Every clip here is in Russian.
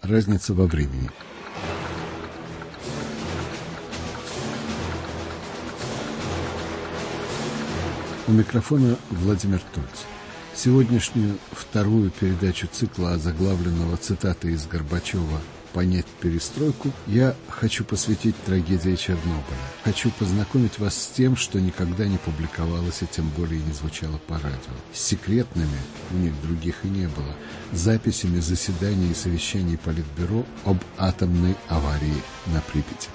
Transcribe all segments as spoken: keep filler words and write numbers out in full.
Разница во времени. У микрофона Владимир Тольц. Сегодняшнюю вторую передачу цикла, озаглавленного цитатой из Горбачева «Понять перестройку», я хочу посвятить трагедии Чернобыля. Хочу познакомить вас с тем, что никогда не публиковалось и тем более не звучало по радио. С секретными, у них других и не было, записями заседаний и совещаний Политбюро об атомной аварии на Припяти.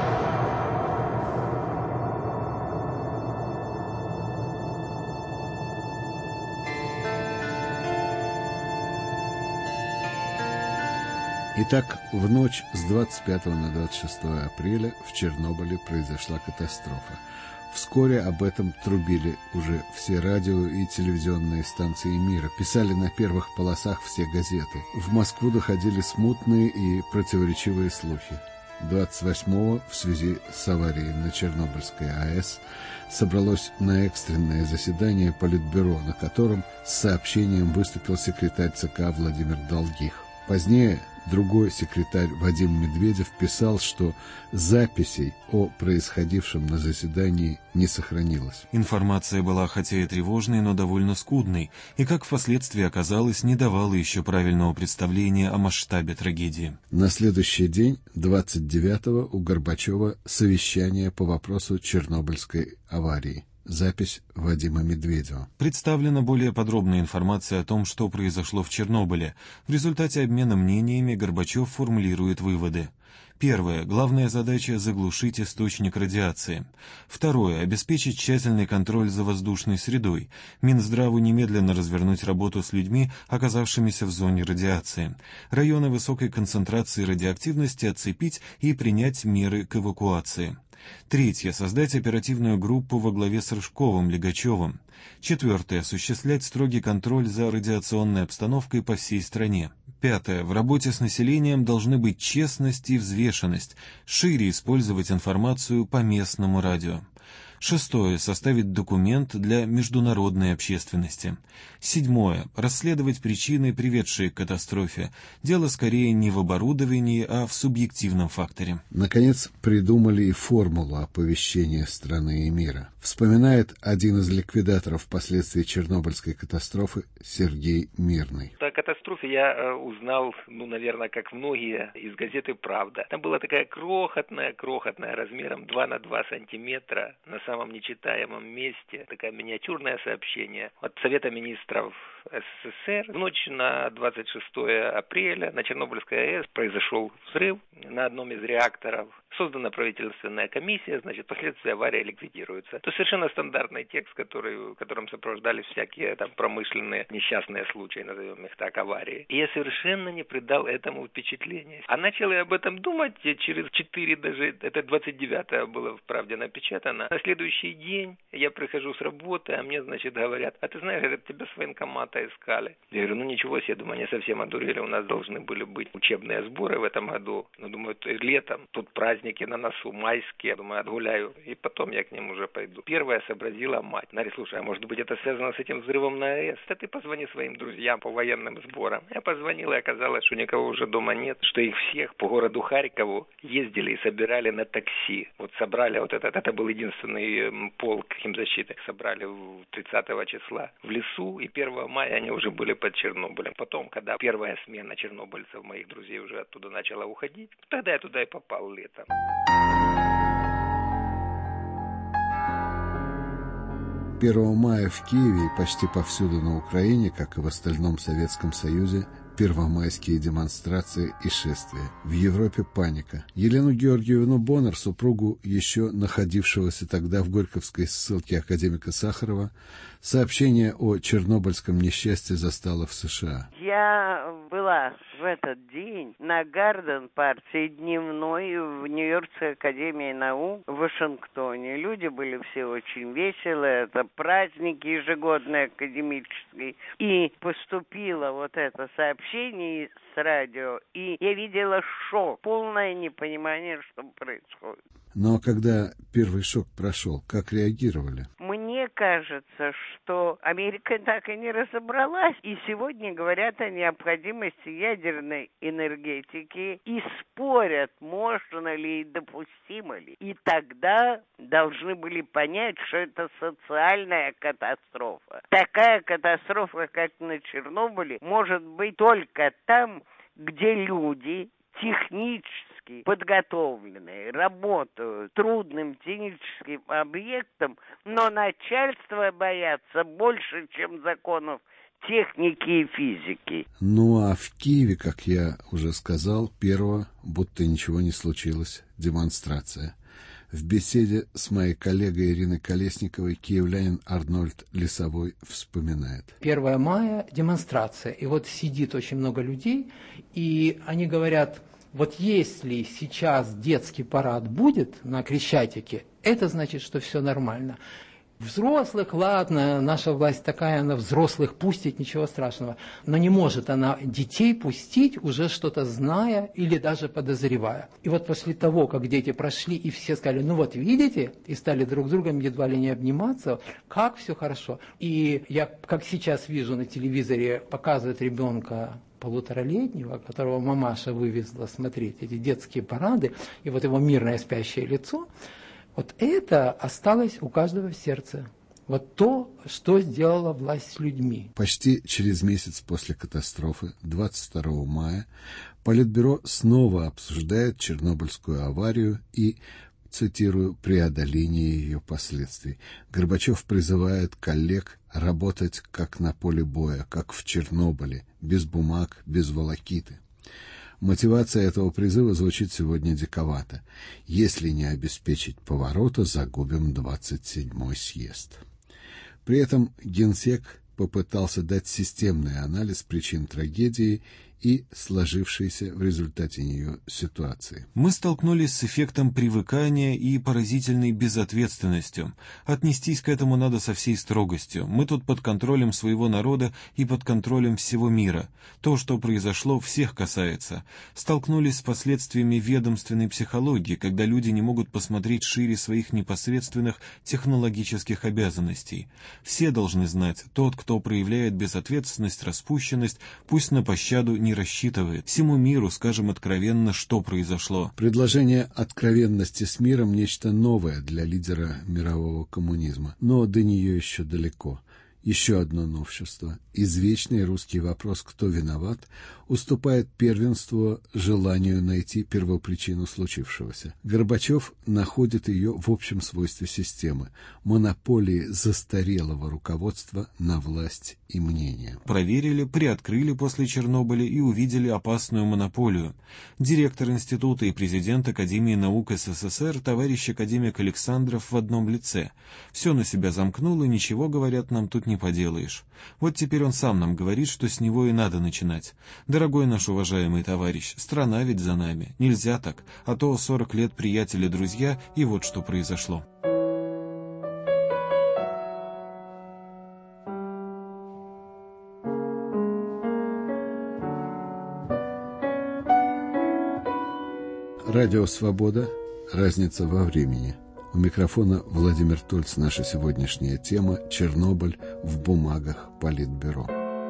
Итак, в ночь с двадцать пятого на двадцать шестое апреля в Чернобыле произошла катастрофа. Вскоре об этом трубили уже все радио и телевизионные станции мира, писали на первых полосах все газеты. В Москву доходили смутные и противоречивые слухи. двадцать восьмого в связи с аварией на Чернобыльской АЭС собралось на экстренное заседание Политбюро, на котором с сообщением выступил секретарь ЦК Владимир Долгих. Позднее другой секретарь Вадим Медведев писал, что записей о происходившем на заседании не сохранилось. Информация была хотя и тревожной, но довольно скудной, и, как впоследствии оказалось, не давала еще правильного представления о масштабе трагедии. На следующий день, двадцать девятого, у Горбачева совещание по вопросу Чернобыльской аварии. Запись Вадима Медведева. Представлена более подробная информация о том, что произошло в Чернобыле. В результате обмена мнениями Горбачев формулирует выводы. Первое. Главная задача – заглушить источник радиации. Второе. Обеспечить тщательный контроль за воздушной средой. Минздраву немедленно развернуть работу с людьми, оказавшимися в зоне радиации. Районы высокой концентрации радиоактивности оцепить и принять меры к эвакуации. Третье. Создать оперативную группу во главе с Рыжковым, Легачевым. Четвертое. Осуществлять строгий контроль за радиационной обстановкой по всей стране. Пятое. В работе с населением должны быть честность и взвешенность. Шире использовать информацию по местному радио. Шестое. Составить документ для международной общественности. Седьмое. Расследовать причины, приведшие к катастрофе. Дело скорее не в оборудовании, а в субъективном факторе. Наконец, придумали и формулу оповещения страны и мира. Вспоминает один из ликвидаторов последствий Чернобыльской катастрофы Сергей Мирный. О катастрофе я узнал, ну, наверное, как многие, из газеты «Правда». Там была такая крохотная, крохотная, размером два на два сантиметра, на самом нечитаемом месте, такое миниатюрное сообщение от Совета министров СССР. В ночь на двадцать шестое апреля на Чернобыльской АЭС произошел взрыв на одном из реакторов. Создана правительственная комиссия, значит, последствия аварии ликвидируются. То совершенно стандартный текст, который, которым сопровождались всякие там промышленные несчастные случаи, назовем их так, аварии. И я совершенно не придал этому впечатления. А начал я об этом думать через четыре даже, это двадцать девятое было в «Правде» напечатано. На следующий день я прихожу с работы, а мне, значит, говорят, а ты знаешь, говорят, тебя с военкомата искали. Я говорю, ну ничего себе, думаю, они совсем одурели, у нас должны были быть учебные сборы в этом году. Ну, думаю, летом, тут праздники на носу, майские, думаю, отгуляю, и потом я к ним уже пойду. Первая сообразила мать. Говорит, слушай, а может быть это связано с этим взрывом на АЭС? Да ты позвони своим друзьям по военным сборам. Я позвонил, и оказалось, что никого уже дома нет, что их всех по городу Харькову ездили и собирали на такси. Вот собрали вот этот, это был единственный полк химзащиты, собрали тридцатого числа в лесу, и первого мая они уже были под Чернобылем. Потом, когда первая смена чернобыльцев, моих друзей, уже оттуда начала уходить, тогда я туда и попал летом. первого мая в Киеве и почти повсюду на Украине, как и в остальном Советском Союзе, первомайские демонстрации и шествия. В Европе паника. Елену Георгиевну Боннер, супругу еще находившегося тогда в Горьковской ссылке академика Сахарова, сообщение о чернобыльском несчастье застало в США. Я была в этот день на Гарден-парте дневной в Нью-Йоркской академии наук в Вашингтоне. Люди были все очень веселые, это праздники ежегодные академические. И поступило вот это сообщение с радио, и я видела шок, полное непонимание, что происходит. Но когда первый шок прошел, как реагировали? Мне мне кажется, что Америка так и не разобралась. И сегодня говорят о необходимости ядерной энергетики и спорят, можно ли и допустимо ли. И тогда должны были понять, что это социальная катастрофа. Такая катастрофа, как на Чернобыле, может быть только там, где люди технически подготовленные, работают трудным техническим объектом, но начальство боятся больше, чем законов техники и физики. Ну а в Киеве, как я уже сказал, первого, будто ничего не случилось, демонстрация. В беседе с моей коллегой Ириной Колесниковой киевлянин Арнольд Лесовой вспоминает. первое мая демонстрация, и вот сидит очень много людей, и они говорят, вот если сейчас детский парад будет на Крещатике, это значит, что все нормально. Взрослых, ладно, наша власть такая, она взрослых пустит, ничего страшного. Но не может она детей пустить, уже что-то зная или даже подозревая. И вот после того, как дети прошли, и все сказали, ну вот видите, и стали друг с другом едва ли не обниматься, как все хорошо. И я, как сейчас вижу на телевизоре, показывают ребенка полуторалетнего, которого мамаша вывезла смотреть эти детские парады, и вот его мирное спящее лицо, вот это осталось у каждого в сердце. Вот то, что сделала власть с людьми. Почти через месяц после катастрофы, двадцать второго мая, Политбюро снова обсуждает Чернобыльскую аварию и, цитирую, преодоление ее последствий. Горбачев призывает коллег работать как на поле боя, как в Чернобыле, без бумаг, без волокиты. Мотивация этого призыва звучит сегодня диковато. Если не обеспечить поворота, загубим двадцать седьмой съезд. При этом Генсек попытался дать системный анализ причин трагедии и сложившейся в результате нее ситуации. Мы столкнулись с эффектом привыкания и поразительной безответственностью. Отнестись к этому надо со всей строгостью. Мы тут под контролем своего народа и под контролем всего мира. То, что произошло, всех касается. Столкнулись с последствиями ведомственной психологии, когда люди не могут посмотреть шире своих непосредственных технологических обязанностей. Все должны знать, тот, кто проявляет безответственность, распущенность, пусть на пощаду не рассчитывает. Всему миру скажем откровенно, что произошло. Предложение откровенности с миром – нечто новое для лидера мирового коммунизма, но до нее еще далеко. Еще одно новшество. Извечный русский вопрос «кто виноват?» уступает первенство желанию найти первопричину случившегося. Горбачев находит ее в общем свойстве системы – монополии застарелого руководства на власть и мнение. Проверили, приоткрыли после Чернобыля и увидели опасную монополию. Директор института и президент Академии наук СССР товарищ академик Александров в одном лице. Все на себя замкнул, и ничего, говорят, нам тут не поделаешь. Вот теперь он сам нам говорит, что с него и надо начинать. Дорогой наш уважаемый товарищ, страна ведь за нами. Нельзя так, а то сорок лет приятели-друзья, и вот что произошло. Радио «Свобода. Разница во времени». У микрофона Владимир Тольц. Наша сегодняшняя тема – Чернобыль в бумагах Политбюро.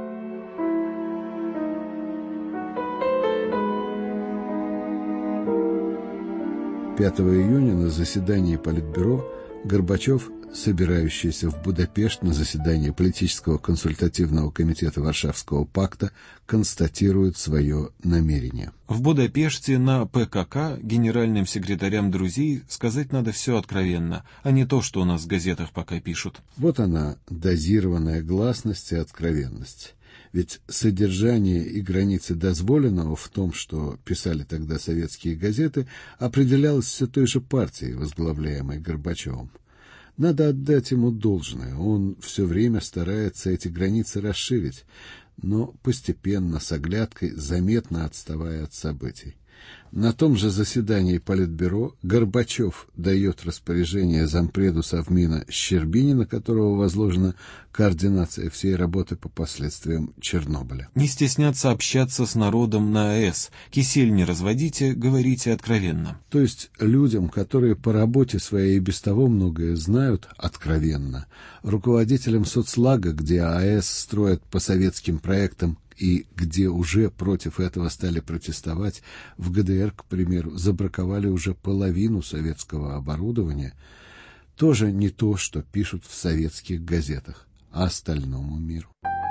пятого июня на заседании Политбюро Горбачев, собирающийся в Будапешт на заседание политического консультативного комитета Варшавского пакта, констатирует свое намерение. В Будапеште на ПКК генеральным секретарям друзей сказать надо все откровенно, а не то, что у нас в газетах пока пишут. Вот она, дозированная гласность и откровенность. Ведь содержание и границы дозволенного в том, что писали тогда советские газеты, определялось все той же партией, возглавляемой Горбачевым. Надо отдать ему должное, он все время старается эти границы расширить, но постепенно, с оглядкой, заметно отставая от событий. На том же заседании Политбюро Горбачев дает распоряжение зампреду Совмина Щербине, на которого возложена координация всей работы по последствиям Чернобыля. Не стесняться общаться с народом на АЭС. Кисель не разводите, говорите откровенно. То есть людям, которые по работе своей и без того многое знают откровенно, руководителям соцлага, где АЭС строят по советским проектам, и где уже против этого стали протестовать, в ГДР, к примеру, забраковали уже половину советского оборудования, тоже не то, что пишут в советских газетах, а остальному миру.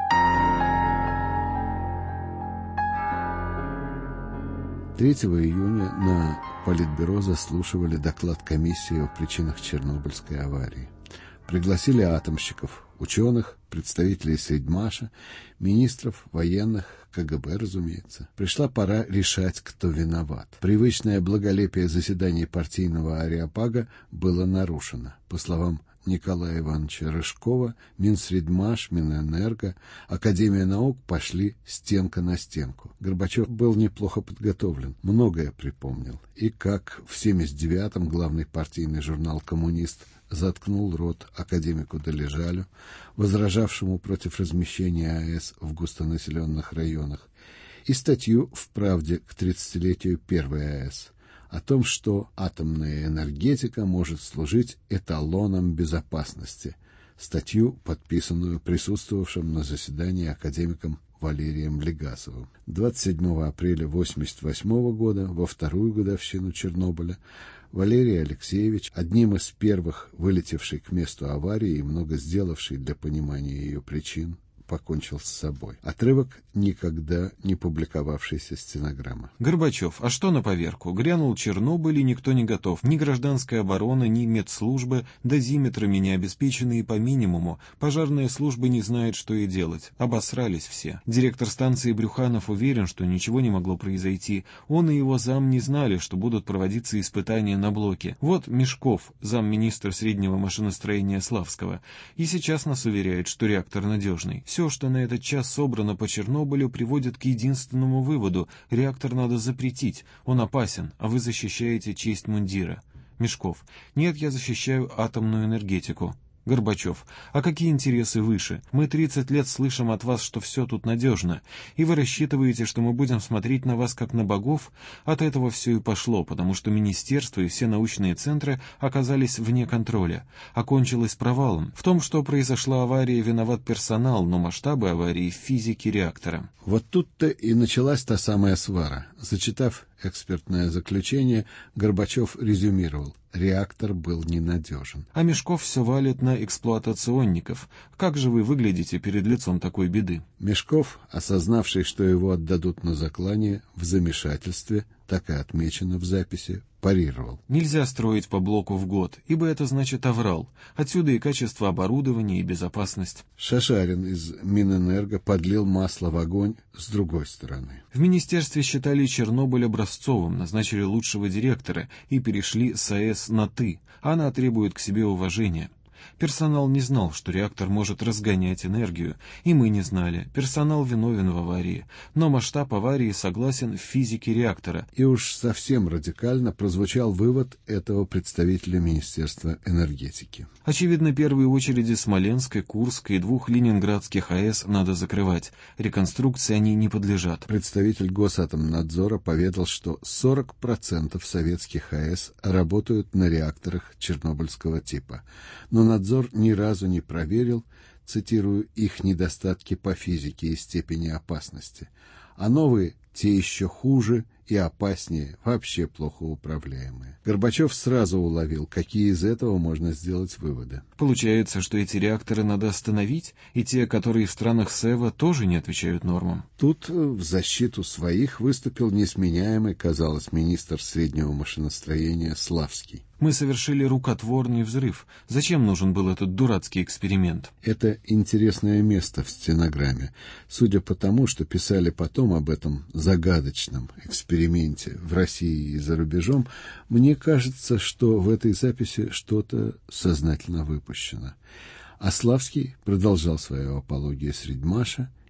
третьего июня на Политбюро заслушивали доклад комиссии о причинах Чернобыльской аварии. Пригласили атомщиков, ученых, представителей Средмаша, министров, военных, КГБ, разумеется. Пришла пора решать, кто виноват. Привычное благолепие заседаний партийного ареопага было нарушено. По словам Николая Ивановича Рыжкова, Минсредмаш, Минэнерго, Академия наук пошли стенка на стенку. Горбачев был неплохо подготовлен, многое припомнил. И как в семьдесят девятом главный партийный журнал «Коммунист» заткнул рот академику Долежалю, возражавшему против размещения АЭС в густонаселенных районах, и статью в «Правде» к тридцатилетию первой АЭС о том, что атомная энергетика может служить эталоном безопасности, статью, подписанную присутствовавшим на заседании академиком Валерием Легасовым. двадцать седьмого апреля восемьдесят восьмого года, во вторую годовщину Чернобыля, Валерий Алексеевич, одним из первых вылетевший к месту аварии и много сделавший для понимания ее причин, покончил с собой. Отрывок никогда не публиковавшейся стенограммы. Горбачев, а что на поверку? Грянул Чернобыль, и никто не готов. Ни гражданская оборона, ни медслужбы, дозиметрами не обеспечены и по минимуму. Пожарная служба не знает, что и делать. Обосрались все. Директор станции Брюханов уверен, что ничего не могло произойти. Он и его зам не знали, что будут проводиться испытания на блоке. Вот Мешков, замминистра среднего машиностроения Славского. И сейчас нас уверяет, что реактор надежный. Все, что на этот час собрано по Чернобылю, приводит к единственному выводу – реактор надо запретить, он опасен, а вы защищаете честь мундира. Мешков. Нет, я защищаю атомную энергетику. Горбачев. А какие интересы выше? Мы тридцать лет слышим от вас, что все тут надежно, и вы рассчитываете, что мы будем смотреть на вас как на богов? От этого все и пошло, потому что министерство и все научные центры оказались вне контроля. Окончилось провалом. В том, что произошла авария, виноват персонал, но масштабы аварии в физике реактора. Вот тут-то и началась та самая свара. Зачитав экспертное заключение, Горбачев резюмировал: реактор был ненадежен. А Мешков все валит на эксплуатационников. Как же вы выглядите перед лицом такой беды? Мешков, осознавший, что его отдадут на заклание, в замешательстве, так и отмечено в записи, парировал. Нельзя строить по блоку в год, ибо это значит аврал. Отсюда и качество оборудования, и безопасность. Шашарин из Минэнерго подлил масло в огонь с другой стороны. В министерстве считали Чернобыль образцовым, назначили лучшего директора и перешли с АЭС на «ты». Она требует к себе уважения. Персонал не знал, что реактор может разгонять энергию, и мы не знали. Персонал виновен в аварии, но масштаб аварии согласен в физике реактора. И уж совсем радикально прозвучал вывод этого представителя Министерства энергетики. Очевидно, первые очереди Смоленской, Курской и двух ленинградских АЭС надо закрывать. Реконструкции они не подлежат. Представитель Госатомнадзора поведал, что сорок процентов советских АЭС работают на реакторах чернобыльского типа. Но надзор ни разу не проверил, цитирую, их недостатки по физике и степени опасности. А новые, те еще хуже и опаснее, вообще плохо управляемые. Горбачев сразу уловил, какие из этого можно сделать выводы. Получается, что эти реакторы надо остановить, и те, которые в странах СЭВА, тоже не отвечают нормам. Тут в защиту своих выступил несменяемый, казалось, министр среднего машиностроения Славский. Мы совершили рукотворный взрыв. Зачем нужен был этот дурацкий эксперимент? Это интересное место в стенограмме. Судя по тому, что писали потом об этом загадочном эксперименте в России и за рубежом, мне кажется, что в этой записи что-то сознательно выпущено. А Славский продолжал свою апологию Средмаша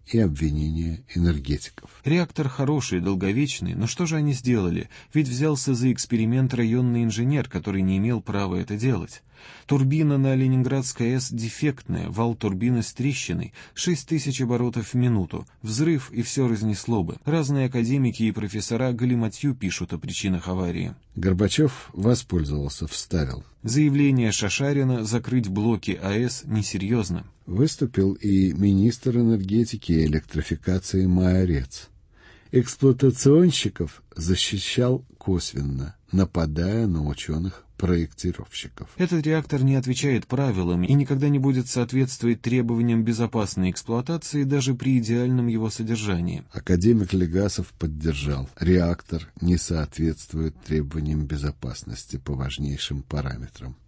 и обвинения энергетиков. Реактор хороший, долговечный, но что же они сделали? Ведь взялся за эксперимент районный инженер, который не имел права это делать. Турбина на Ленинградской АЭС дефектная, вал турбины с трещиной, шесть тысяч оборотов в минуту, взрыв и все разнесло бы. Разные академики и профессора галиматью пишут о причинах аварии. Горбачев воспользовался, вставил. Заявление Шашарина закрыть блоки АЭС несерьезно. Выступил и министр энергетики и электрификации Майорец. Эксплуатационщиков защищал косвенно, нападая на ученых-проектировщиков. Этот реактор не отвечает правилам и никогда не будет соответствовать требованиям безопасной эксплуатации даже при идеальном его содержании. Академик Легасов поддержал. Реактор не соответствует требованиям безопасности по важнейшим параметрам.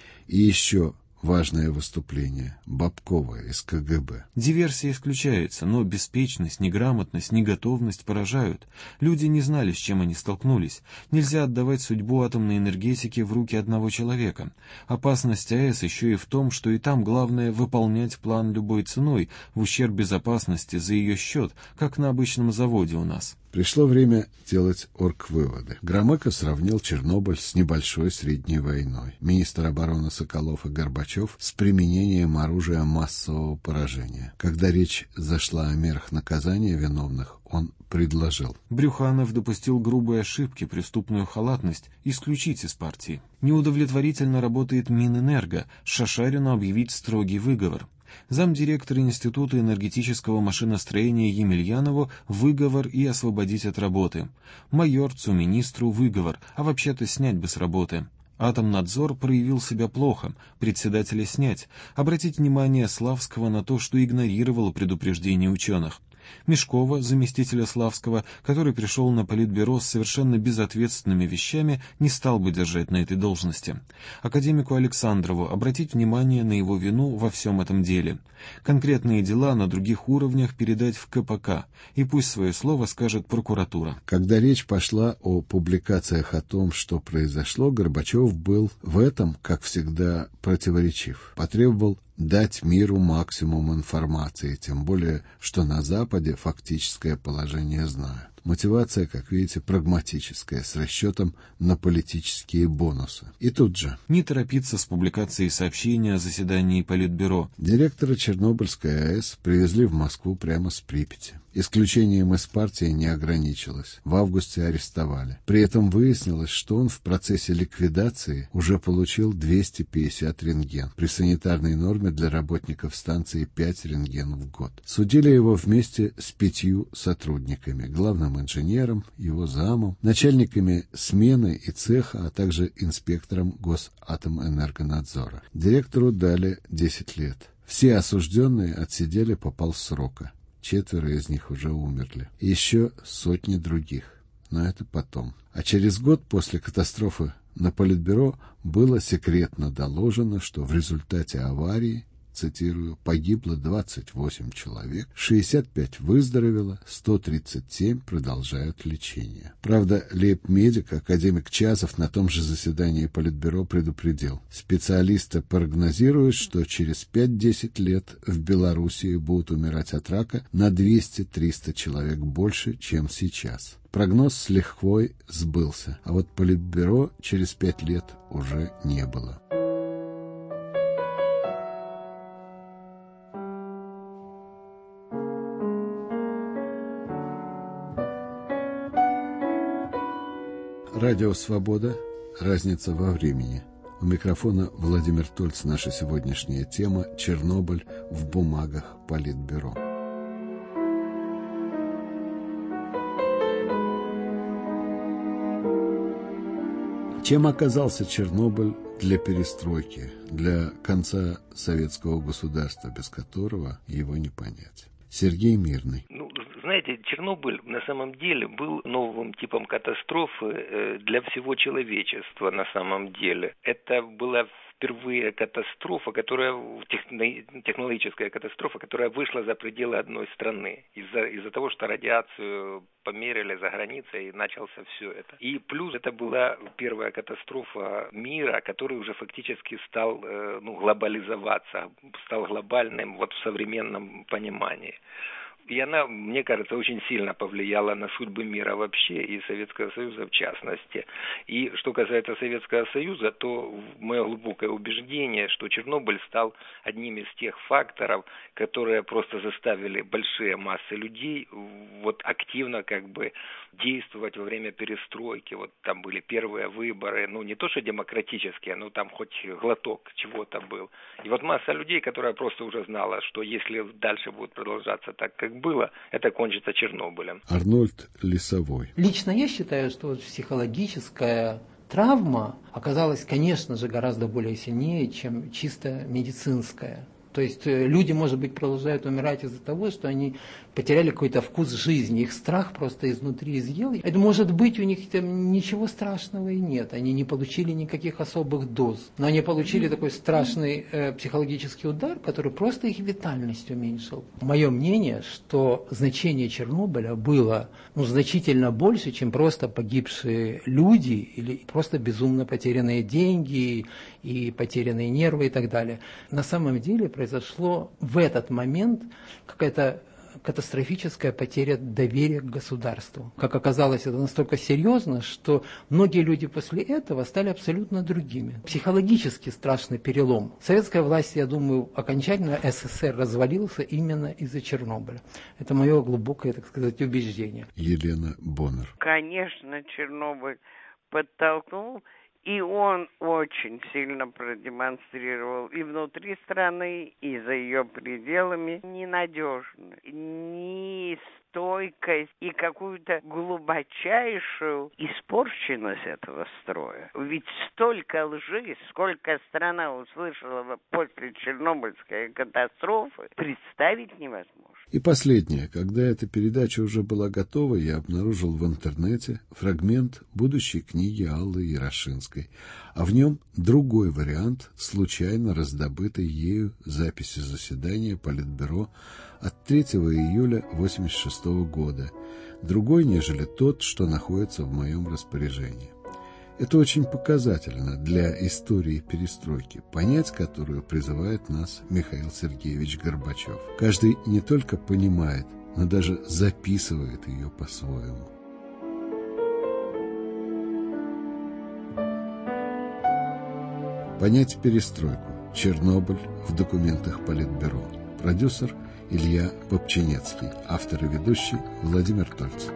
И еще важное выступление Бабкова из ка гэ бэ. Диверсия исключается, но беспечность, неграмотность, неготовность поражают. Люди не знали, с чем они столкнулись. Нельзя отдавать судьбу атомной энергетики в руки одного человека. Опасность АЭС еще и в том, что и там главное выполнять план любой ценой, в ущерб безопасности за ее счет, как на обычном заводе у нас. Пришло время делать оргвыводы. Громыко сравнил Чернобыль с небольшой средней войной. Министр обороны Соколов и Горбачев с применением оружия массового поражения. Когда речь зашла о мерах наказания виновных, он предложил. Брюханов допустил грубые ошибки, преступную халатность, исключить из партии. Неудовлетворительно работает Минэнерго, Шашарину объявить строгий выговор. Замдиректора Института энергетического машиностроения Емельянову выговор и освободить от работы. Майорцу, министру выговор, а вообще-то снять бы с работы. Атомнадзор проявил себя плохо, председателя снять. Обратить внимание Славского на то, что игнорировал предупреждения ученых. Мешкова, заместителя Славского, который пришел на политбюро с совершенно безответственными вещами, не стал бы держать на этой должности. Академику Александрову обратить внимание на его вину во всем этом деле. Конкретные дела на других уровнях передать в ка пэ ка, и пусть свое слово скажет прокуратура. Когда речь пошла о публикациях о том, что произошло, Горбачев был в этом, как всегда, противоречив. Потребовал дать миру максимум информации, тем более, что на Западе фактическое положение знают. Мотивация, как видите, прагматическая, с расчетом на политические бонусы. И тут же. Не торопиться с публикацией сообщения о заседании Политбюро. Директора Чернобыльской АЭС привезли в Москву прямо с Припяти. Исключением из партии не ограничилось. В августе арестовали. При этом выяснилось, что он в процессе ликвидации уже получил двести пятьдесят рентген. При санитарной норме для работников станции пять рентген в год. Судили его вместе с пятью сотрудниками. Главным инженером, его замом, начальниками смены и цеха, а также инспектором Госатомэнергонадзора. Директору дали десять лет. Все осужденные отсидели по полсрока. Четверо из них уже умерли. И еще сотни других. Но это потом. А через год после катастрофы на Политбюро было секретно доложено, что в результате аварии, цитирую, погибло двадцать восемь человек, шестьдесят пять выздоровело, сто тридцать семь продолжают лечение. Правда, лейб-медик, академик Чазов, на том же заседании Политбюро предупредил. Специалисты прогнозируют, что через пять-десять лет в Белоруссии будут умирать от рака на двести-триста человек больше, чем сейчас. Прогноз с лихвой сбылся, а вот Политбюро через пять лет уже не было. Радио «Свобода». Разница во времени. У микрофона Владимир Тольц. Наша сегодняшняя тема – Чернобыль в бумагах Политбюро. Чем оказался Чернобыль для перестройки, для конца советского государства, без которого его не понять? Сергей Мирный. Ну, знаете, Чернобыль на самом деле был новым типом катастрофы для всего человечества на самом деле. Это была впервые катастрофа, которая технологическая катастрофа, которая вышла за пределы одной страны из-за из-за того, что радиацию померили за границей и начался все это. И плюс это была первая катастрофа мира, который уже фактически стал ну, глобализоваться, стал глобальным вот в современном понимании. И она, мне кажется, очень сильно повлияла на судьбы мира вообще и Советского Союза в частности. И что касается Советского Союза, то мое глубокое убеждение, что Чернобыль стал одним из тех факторов, которые просто заставили большие массы людей вот активно как бы действовать во время перестройки. Вот там были первые выборы, ну не то что демократические, но там хоть глоток чего-то был. И вот масса людей, которая просто уже знала, что если дальше будет продолжаться так, как было, это кончится Чернобылем. Арнольд Лесовой. Лично я считаю, что вот психологическая травма оказалась, конечно же, гораздо более сильнее, чем чисто медицинская. То есть люди, может быть, продолжают умирать из-за того, что они потеряли какой-то вкус жизни. Их страх просто изнутри изъел. Это может быть, у них там ничего страшного и нет. Они не получили никаких особых доз. Но они получили такой страшный э, психологический удар, который просто их витальность уменьшил. Мое мнение, что значение Чернобыля было ну, значительно больше, чем просто погибшие люди или просто безумно потерянные деньги и потерянные нервы и так далее. На самом деле произошло в этот момент какая-то катастрофическая потеря доверия к государству. Как оказалось, это настолько серьезно, что многие люди после этого стали абсолютно другими. Психологически страшный перелом. Советская власть, я думаю, окончательно СССР развалился именно из-за Чернобыля. Это мое глубокое, так сказать, убеждение. Елена Боннер. Конечно, Чернобыль подтолкнул, и он очень сильно продемонстрировал и внутри страны, и за ее пределами ненадежность, нестойкость и какую-то глубочайшую испорченность этого строя. Ведь столько лжи, сколько страна услышала после Чернобыльской катастрофы, представить невозможно. И последнее. Когда эта передача уже была готова, я обнаружил в интернете фрагмент будущей книги Аллы Ярошинской, а в нем другой вариант случайно раздобытой ею записи заседания Политбюро от третьего июля восемьдесят шестого года, другой, нежели тот, что находится в моем распоряжении. Это очень показательно для истории перестройки, понять которую призывает нас Михаил Сергеевич Горбачев. Каждый не только понимает, но даже записывает ее по-своему. Понять перестройку. Чернобыль в документах Политбюро. Продюсер Илья Попченецкий. Автор и ведущий Владимир Тольц.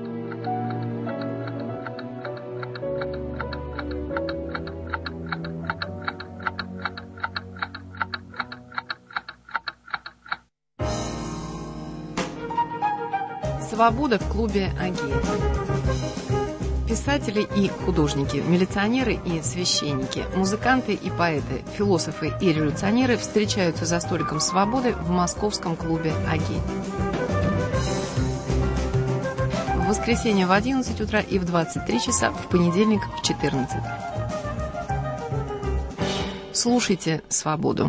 Свобода в клубе Агея. Писатели и художники, милиционеры и священники, музыканты и поэты, философы и революционеры встречаются за столиком свободы в московском клубе Агея. В воскресенье в одиннадцать утра и в двадцать три часа, в понедельник в четырнадцать. Слушайте «Свободу».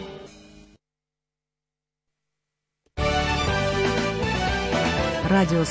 Радио